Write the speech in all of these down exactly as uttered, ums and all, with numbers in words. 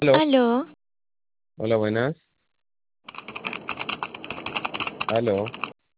Aló, Aló, hola, buenas. Aló,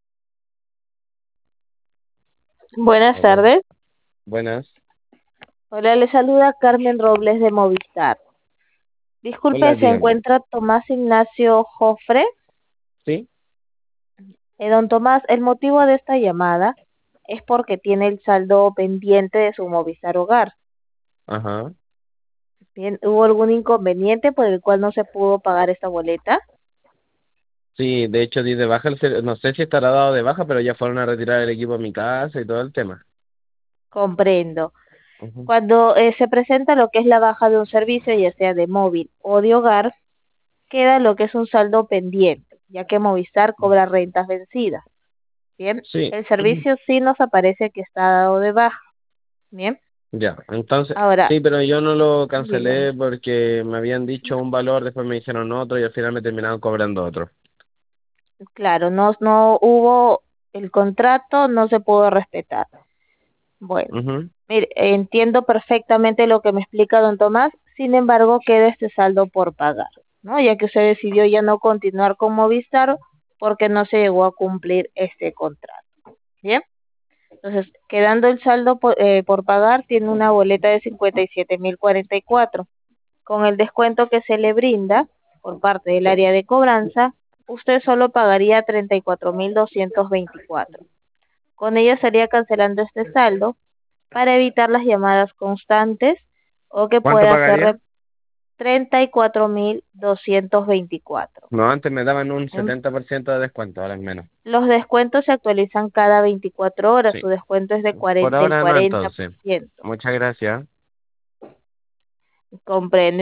Buenas aló, tardes. buenas. Hola, le saluda Carmen Robles de Movistar. Disculpe, Hola, ¿se dígame. encuentra Tomás Ignacio Jofre? ¿Sí? Eh, don Tomás, el motivo de esta llamada es porque tiene el saldo pendiente de su Movistar Hogar. Ajá. Bien, ¿hubo algún inconveniente por el cual no se pudo pagar esta boleta? Sí, de hecho, di de baja, el ser- no sé si estará dado de baja, pero ya fueron a retirar el equipo a mi casa y todo el tema. Comprendo. Ujú. Cuando eh, se presenta lo que es la baja de un servicio, ya sea de móvil o de hogar, queda lo que es un saldo pendiente, ya que Movistar cobra rentas vencidas. Bien, Sí, el servicio sí nos aparece que está dado de baja. Bien, ya. Entonces, ahora, sí, pero yo no lo dígame. cancelé porque me habían dicho un valor, después me dijeron otro y al final me terminaron cobrando otro. Claro, no, no hubo el contrato, no se pudo respetar. Bueno, Ujú. mire, entiendo perfectamente lo que me explica don Tomás, sin embargo, queda este saldo por pagar, ¿no? Ya que usted decidió ya no continuar con Movistar porque no se llegó a cumplir este contrato. Bien, entonces, quedando el saldo por, eh, por pagar, tiene una boleta de cincuenta y siete mil cuarenta y cuatro. Con el descuento que se le brinda por parte del área de cobranza, usted solo pagaría treinta y cuatro mil doscientos veinticuatro. Con ello estaría cancelando este saldo para evitar las llamadas constantes o que ¿Cuánto pueda ser pagaría? treinta y cuatro mil doscientos veinticuatro. No, antes me daban un ¿Mm? setenta por ciento de descuento, ahora es menos. Los descuentos se actualizan cada veinticuatro horas. Sí. Su descuento es de Por cuarenta del ahora no, cuarenta por entonces. ciento. Muchas gracias. Comprende.